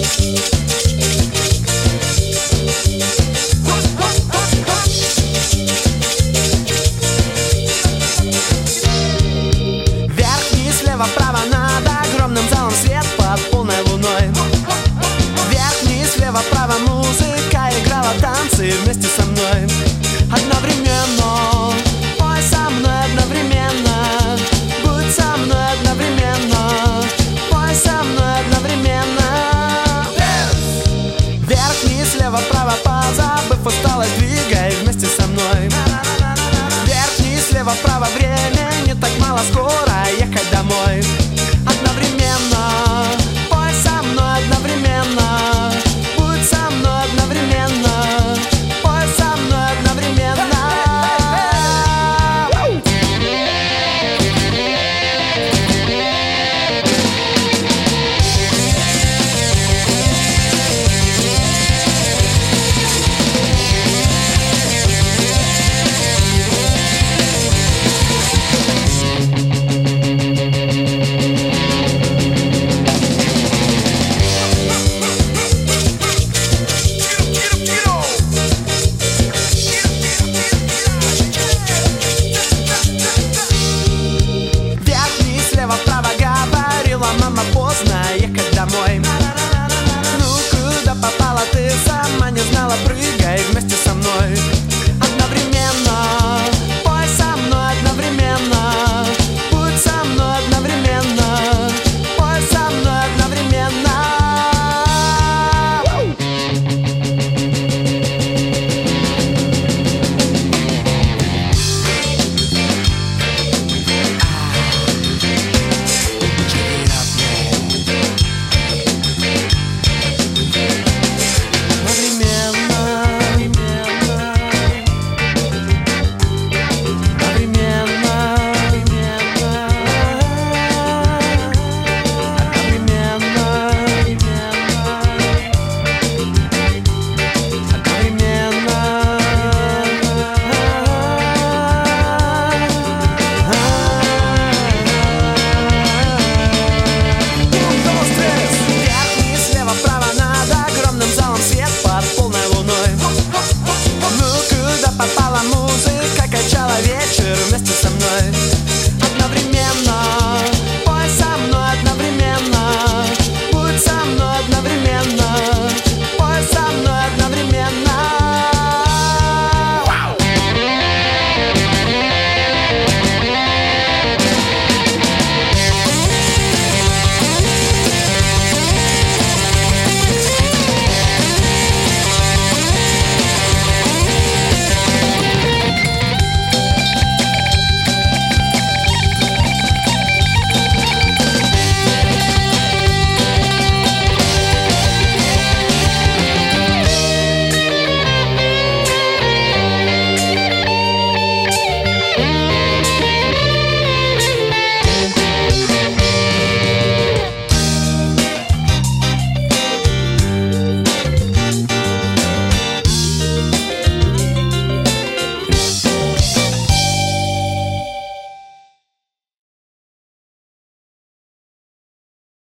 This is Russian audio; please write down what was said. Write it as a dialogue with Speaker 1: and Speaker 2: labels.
Speaker 1: Вверх-вниз-лево-право над огромным залом, свет под полной луной. Вверх-вниз-лево-право музыка играла танцы вместе со мной. Одновременно, пой со мной одновременно, будь со мной одновременно, пой со мной одновременно. Вверх-вниз-лево-право, позабыв усталость, двигай вместе со мной. Вверх-вниз-лево-право, времени так мало, скоро ехать домой. Одновременно, пой со мной одновременно, будь со мной одновременно, пой со мной одновременно. Вверх-вниз, лево-право, говорила мама, поздно ехать